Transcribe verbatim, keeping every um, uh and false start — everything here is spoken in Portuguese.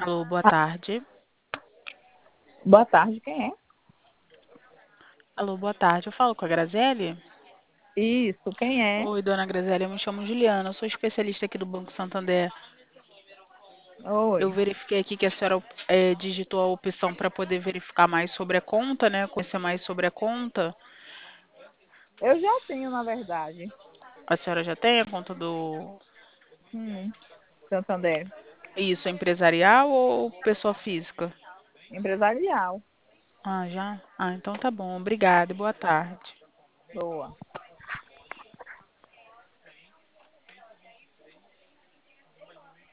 Alô, boa tarde. Boa tarde, quem é? Alô, boa tarde. Eu falo com a Graziele? Isso, quem é? Oi, dona Graziele, eu me chamo Juliana, eu sou especialista aqui do Banco Santander. Eu Oi. verifiquei aqui que a senhora eh, digitou a opção para poder verificar mais sobre a conta, né? Conhecer mais sobre a conta. Eu já tenho, na verdade. A senhora já tem a conta do. Hum, Santander. Isso, é empresarial ou pessoa física? Empresarial. Ah, já? Ah, então tá bom. Obrigada e boa tarde. Boa.